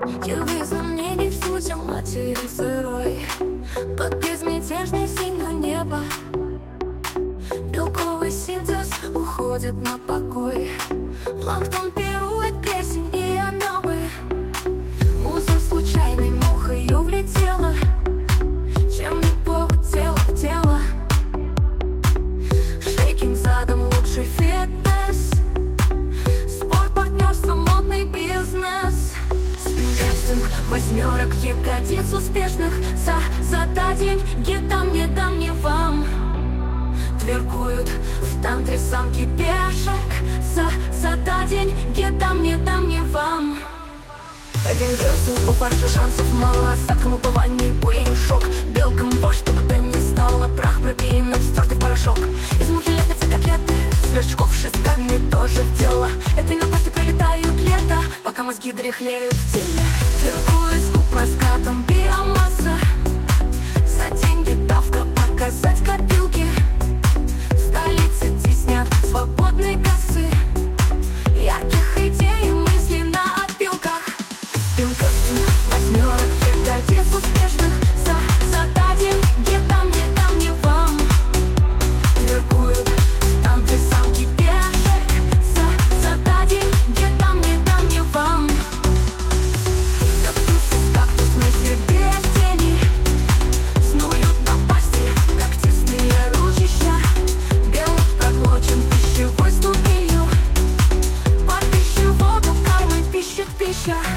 Без сомнений в сути матери сырой, под безмятежное синее небо белковый синтез уходит на покой. Планктон пирует песен и амебы. Муза случайной мухою влетела, чем не повод тело в тело. Шейкинг задом лучший фитнес, спорт, партнерство, модный бизнес. Спинкастинг восьмерок, ягодиц успешных. За деньги дам, не дам, не вам. Тверкуют в тантре самки пешек. За деньги дам, не дам, не вам. Один версус, у фарша шансов мало. Садкому быванию боин шок. Белкам вождь, чтобы ты не стала. Прах пробеем в стертый порошок. Из муки лепятся котлеты, сверчков шестками тоже в дело. Это на пасте пролетают лето, пока мозги дряхлеют в теле. Тверкует с губ раскатом биомасса. За деньги давка, показать копилки. В столице теснят свободные кассы. Ярких идей и мыслей на опилках. Спинкастинг восьмерок, ягодиц успешных. За деньги дам, не дам, не вам. Тверкуют там, где самки пешек. За деньги дам, не дам, не вам. Кактус мысли без тени снуют на пасти, когтистые ручища. Белок проглочен пищевой ступенью. Под пищеводу кармы пищет пища.